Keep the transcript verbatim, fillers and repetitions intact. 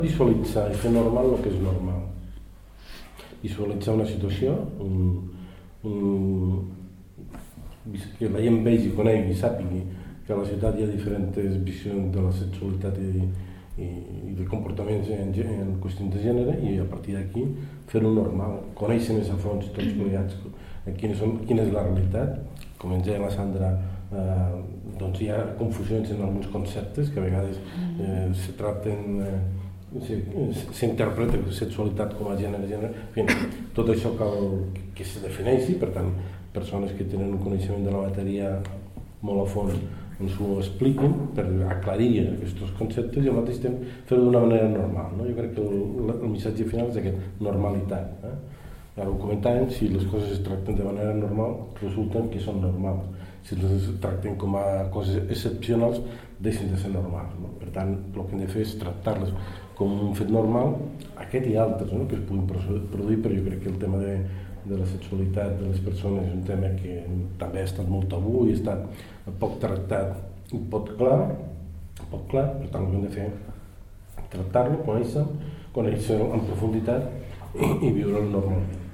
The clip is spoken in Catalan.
Visualitzar i fer normal el que és normal. Visualitzar una situació, un, un, que la gent vegi, conegui, sàpigui que a la ciutat hi ha diferents visions de la sexualitat i, i, i de comportaments en, en qüestions de gènere, i a partir d'aquí fer-ho normal, conèixer més a fons tots plegats quina, són, quina és la realitat. Com ens deia la Sandra, eh, doncs hi ha confusions en alguns conceptes que a vegades eh, se tracten eh, s'interpreta la sexualitat com a gènere, gènere. En fi, tot això cal que se defineixi, per tant, persones que tenen un coneixement de la matèria molt a fons ens ho expliquin per aclarir aquests conceptes i al mateix temps fer-ho d'una manera normal. No? Jo crec que el, el missatge final és aquest, normalitat. Eh? Ara ho comentàvem, si les coses es tracten de manera normal, resulten que són normals. Si les tracten com a coses excepcionals, deixen de ser normals. No? Per tant, el que hem de fer és tractar-les com un fet normal, aquest i altres, no? Que es puguin produir, però jo crec que el tema de, de la sexualitat de les persones és un tema que també ha estat molt tabú i ha estat poc tractat i poc clar, poc clar, per tant el que hem de fer és tractar-lo, conèixer-lo, conèixer-lo en profunditat i, i viure-lo normalment.